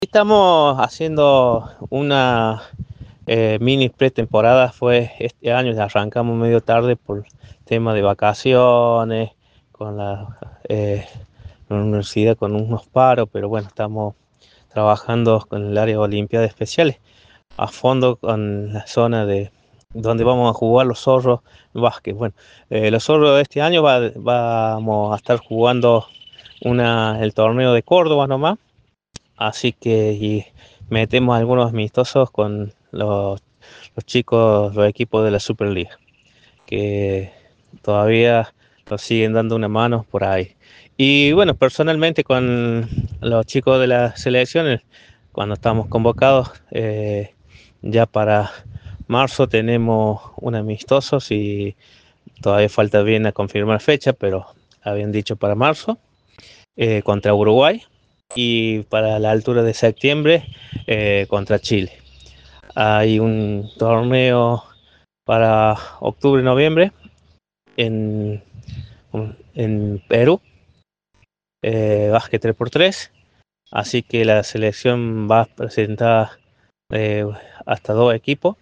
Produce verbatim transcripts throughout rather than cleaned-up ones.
Estamos haciendo una eh, mini pretemporada. Fue este año, ya arrancamos medio tarde por tema de vacaciones, con la, eh, la universidad con unos paros, pero bueno, estamos trabajando con el área de Olimpiadas Especiales a fondo con la zona de donde vamos a jugar los zorros básquet. Bueno, eh, los zorros de este año va- vamos a estar jugando una, el torneo de Córdoba nomás. Así que y metemos algunos amistosos con los, los chicos, los equipos de la Superliga, que todavía nos siguen dando una mano por ahí. Y bueno, personalmente con los chicos de las selecciones, cuando estamos convocados, eh, ya para marzo tenemos un amistoso, y todavía falta bien a confirmar fecha, pero habían dicho para marzo, eh, contra Uruguay, y para la altura de septiembre eh, contra Chile. Hay un torneo para octubre-noviembre en, en Perú, eh, básquet tres por tres, así que la selección va a presentar eh, hasta dos equipos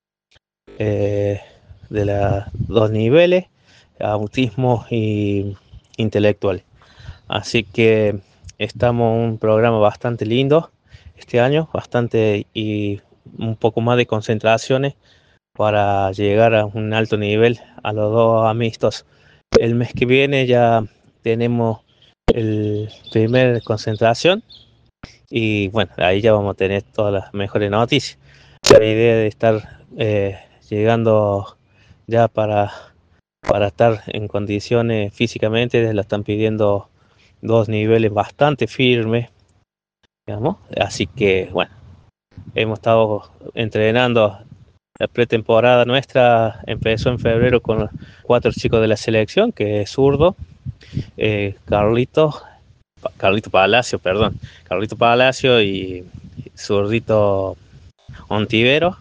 eh, de los dos niveles, autismo y intelectual. Así que estamos en un programa bastante lindo este año, bastante y un poco más de concentraciones para llegar a un alto nivel a los dos amistos. El mes que viene ya tenemos el primer concentración y bueno, ahí ya vamos a tener todas las mejores noticias. La idea de estar eh, llegando ya para, para estar en condiciones físicamente, la están pidiendo dos niveles bastante firmes, digamos. Así que bueno, hemos estado entrenando. La pretemporada nuestra empezó en febrero con cuatro chicos de la selección, que es zurdo, eh, Carlito, Carlito Palacio, perdón, Carlito Palacio y zurdito Ontivero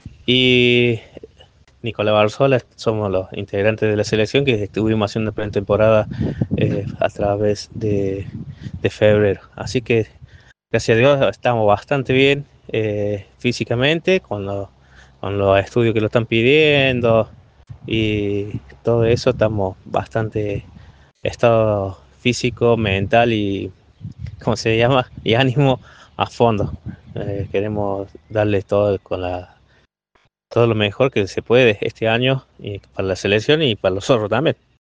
y Nicolás Barzola. Somos los integrantes de la selección que estuvimos haciendo pretemporada eh, a través de, de febrero. Así que gracias a Dios estamos bastante bien eh, físicamente, con, lo- con los estudios que lo están pidiendo y todo eso. Estamos bastante estado físico, mental y, ¿cómo se llama? Y ánimo a fondo. Eh, queremos darles todo con la, todo lo mejor que se puede este año y para la selección y para los zorros también.